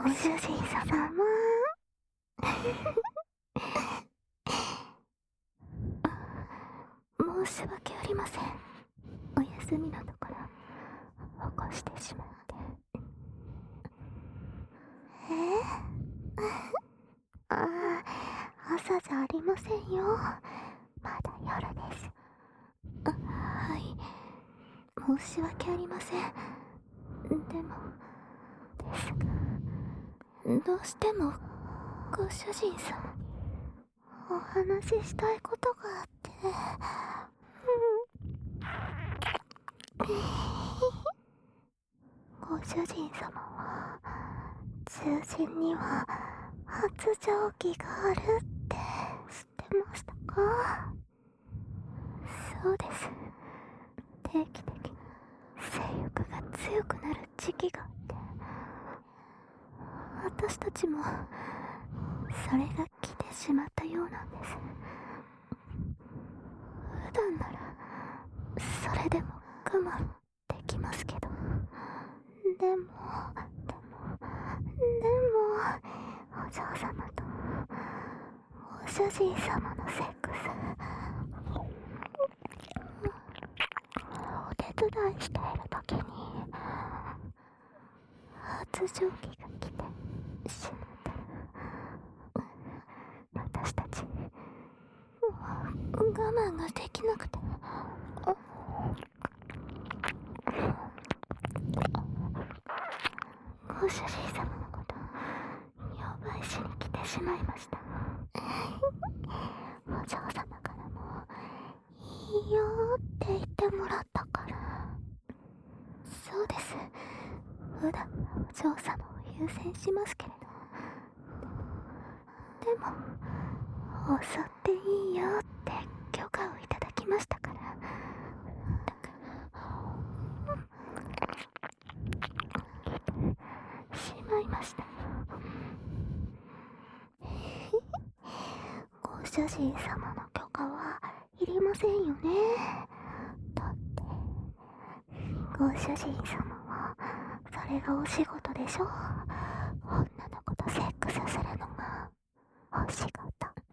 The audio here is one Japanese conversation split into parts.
ご主人様申し訳ありません。お休みのところ起こしてしまって。ああ、朝じゃありませんよ。まだ夜です。はい、申し訳ありません。でもですが、どうしてもご主人様にお話ししたいことがあって。ご主人様は中心には発情期があるって知ってましたか？そうです。定期的に性欲が強くなる時期があって、私たちもそれが来てしまったようなんです。普段ならそれでも我慢できますけど、でもお嬢様とご主人様のセックスお手伝いしているときに発情期が来てしまったら、私たち我慢ができなくて、ご主人様のこと呼ばいしに来てしまいました。お嬢様からもいいよって言ってもらったから。そうです。普段はお嬢様を優先しますけれど、でも襲っていいよって許可をいただきましたから。だからしまいました。ご主人様の許可はいりませんよね。だってご主人様はそれがお仕事でしょ。女の子とセックスするのがお仕事。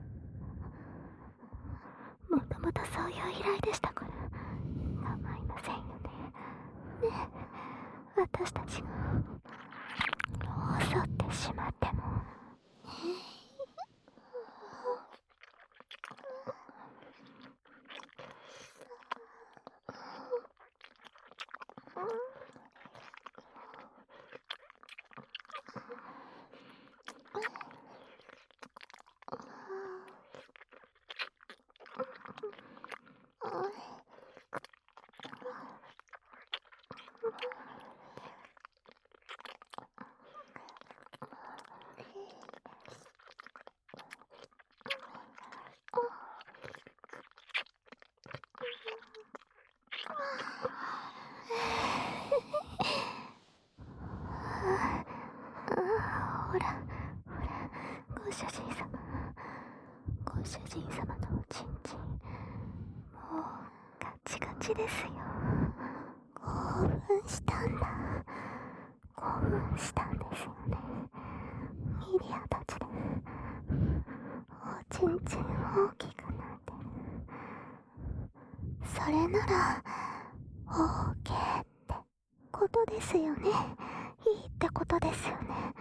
もともとそういう依頼でしたから構いませんよね。ねえ、私たちが襲ってしまっても。ほらご主人様のおちんちんもうガチガチですよ。興奮したんですよね。ミリアたちでおちんちん大きくなってる。それなら OK ってことですよね。いいってことですよね。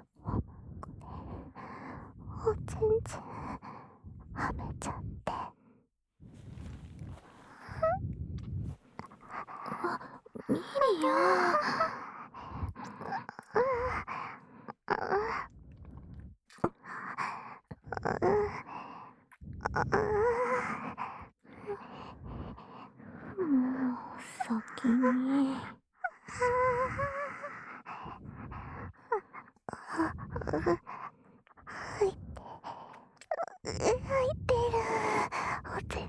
おちんちんはめちゃって。ミリア。もう先に。入ってる。おちんちん。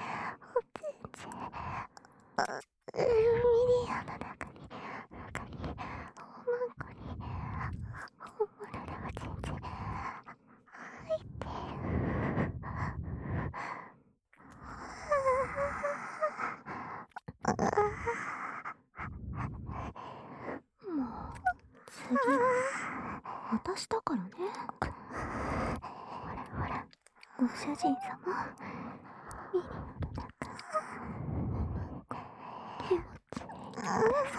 ミリアの中におまんこに本物のおちんちん入ってる。もう次はおご主人様、ミリアの中、気持ちいいですか？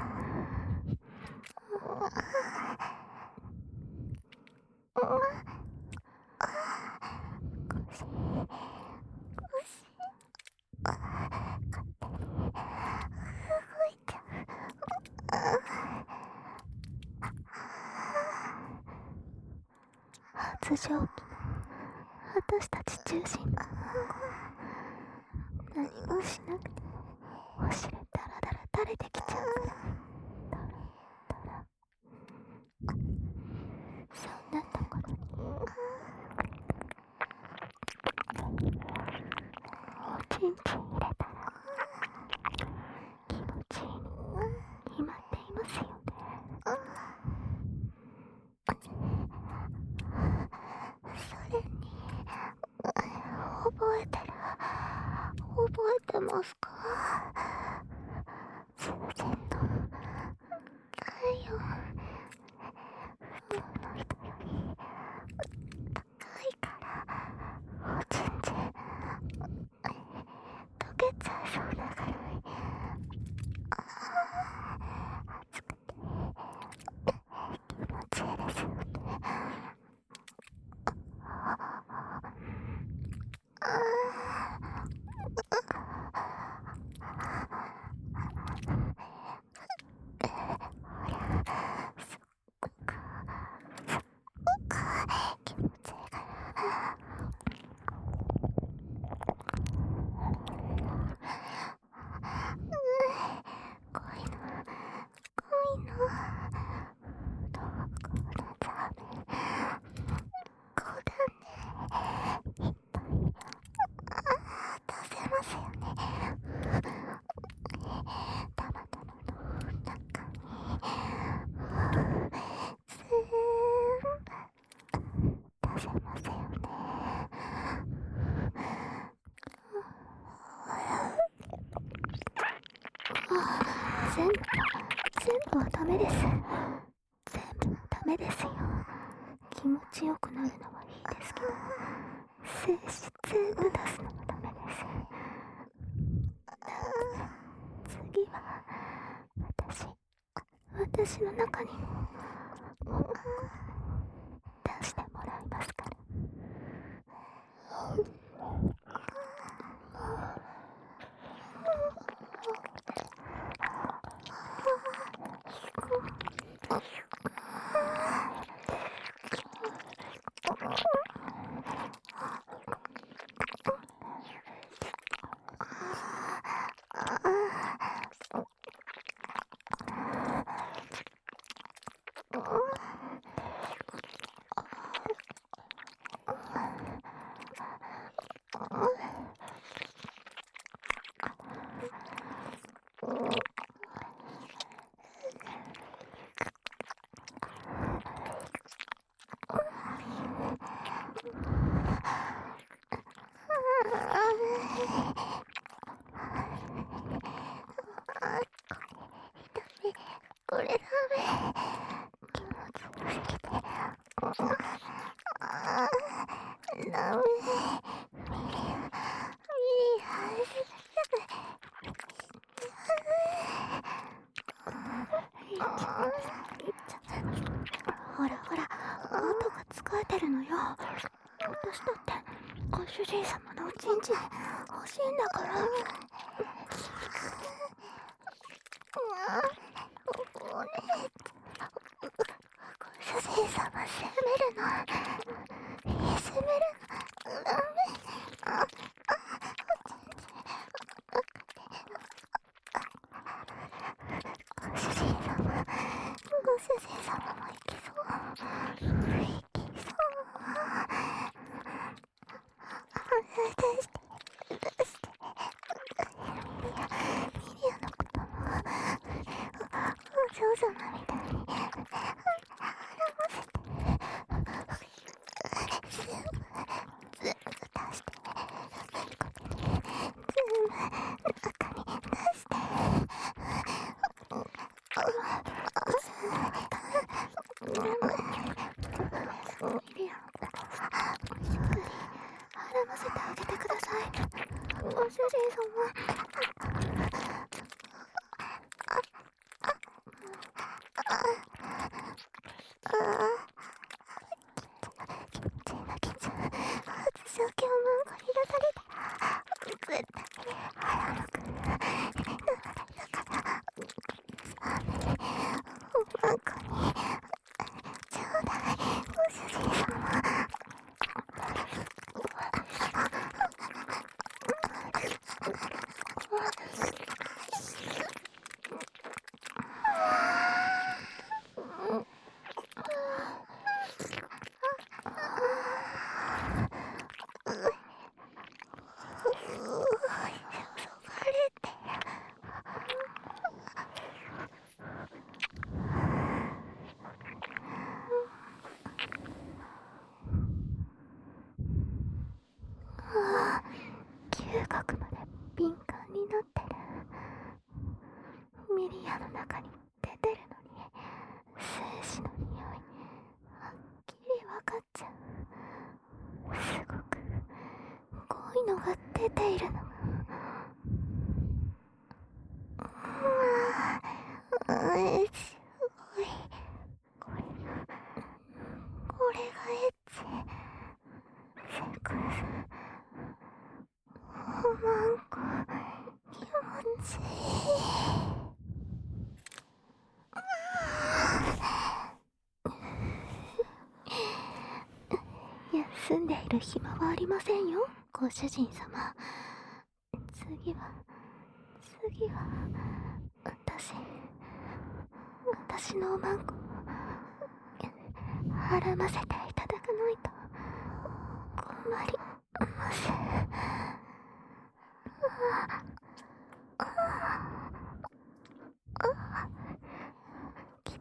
発情期の私たち中心の何もしなくてお尻ダラダラ垂れてきちゃうからダラダラそんなところにおちんちん入れたら気持ちいいに決まっていますよね。それに覚えてますか？通然の太陽、普通の人より高いからおちんちん溶けちゃいそうだから熱くて気持ちいいですよね。気持ちいいから恋のどこのザメこだねいっぱい出せますよね。たまたまの中に全部出せますよね。全部はダメです。全部ダメですよ。気持ちよくなるのはいいですけど、精子全部出すのもダメです。次は私の中にも出してもらいますから。これダメ。気持ちよすぎて。ダメ。ほらほら、音が使えてるのよ。私だってご主人様のおちんちん欲しいんだから。ご主人様責めるの。責めるのダメ。ご主人様も行きそう。出してミリアのこともお嬢様みたいに払わせて。 ませてあげてください。ご主人様。気持ちいいな、金ちゃん。私は今日もんこに出されたら絶対に腹のくる流れだから、おまんこにちょうだい、ご主人様。嗅覚まで敏感になってる。ミリアの中に出てるのに精子の匂いはっきりわかっちゃう。すごく濃いのが出ているの。すごい。これがエッチ。セックス。おまんこ気持ちいい。休んでいる暇はありませんよ、ご主人様。次は私のおまんこ絡ませていただかないと困ります。来て、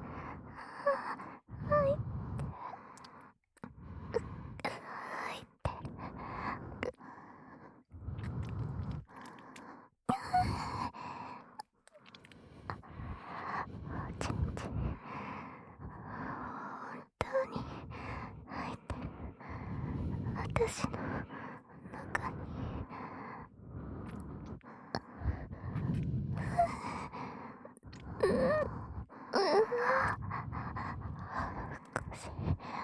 入ってちんちん本当に入ってる。私の中に少し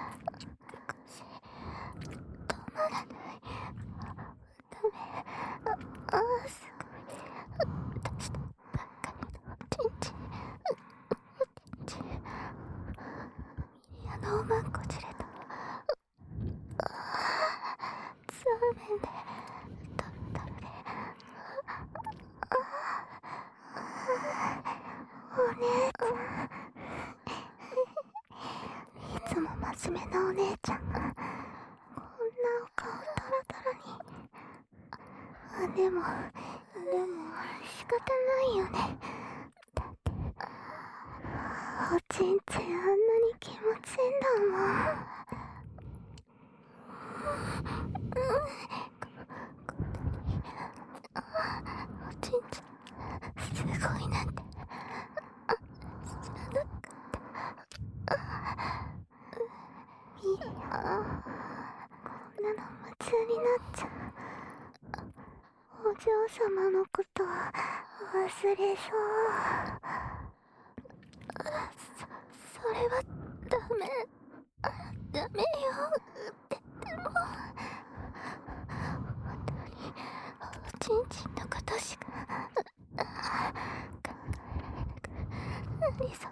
止まらない。ダメ。すごい。出したばっかりのちんちん。ミリアのおまんこじれとそうめんでトロトロでお姉ちゃん。いつも真面目なお姉ちゃんがこんなお顔トロトロに。でも仕方ないよね。だっておちんちんあんなに気持ちいいんだもん。おちんちんすごいなんて知らなかった。ミリア、こんなの夢中になっちゃう。お嬢様のこと忘れそう。それはダメよって言っても本当におちんちんのことしか考えられなくなりそう。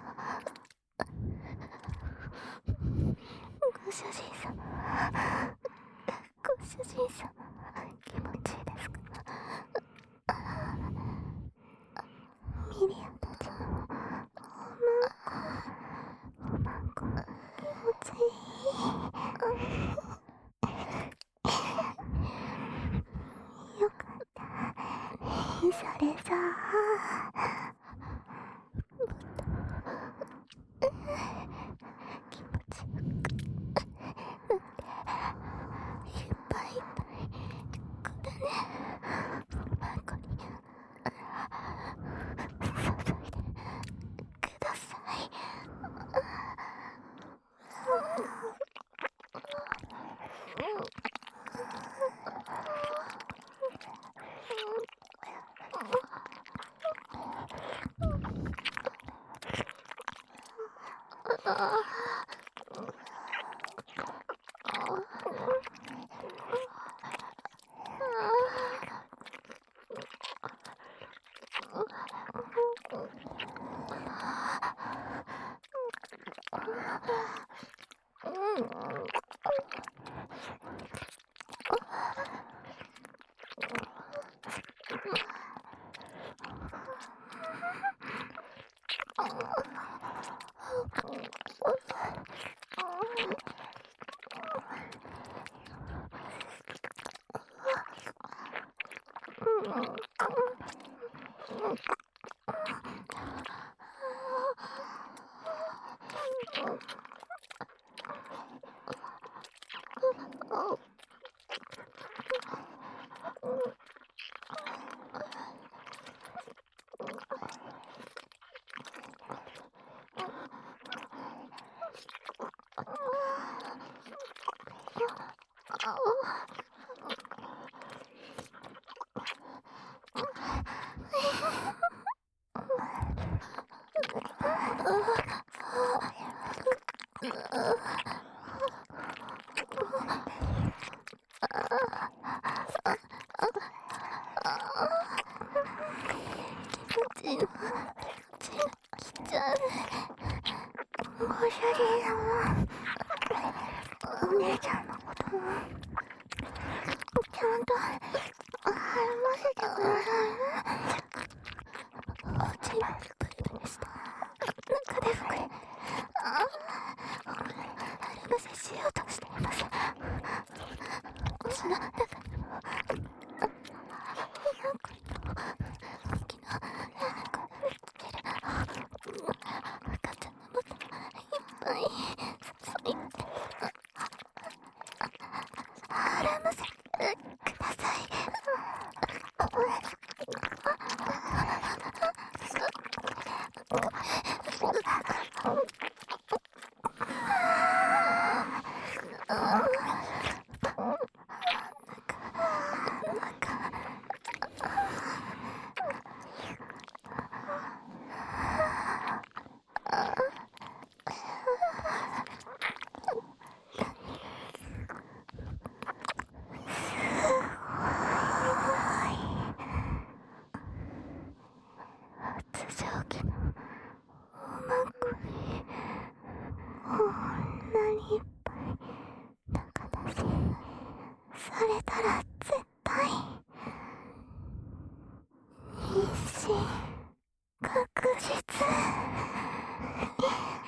ご主人様気持ちいいですか？ミリアたちのおまんこ気持ちいい。よかった。それさもっと気持ちよくいっぱいこだね。おまんこに注いでください。 ご主人様、お姉ちゃんのこともちゃんと謝ませてくださいね。うちのプリプリした中で服に謝ませしようとしています。その中でも昨日赤ちゃんのもといっぱい謝ませください。発情期のおまんこにこんなにいっぱい高出しされたら絶対妊娠確実に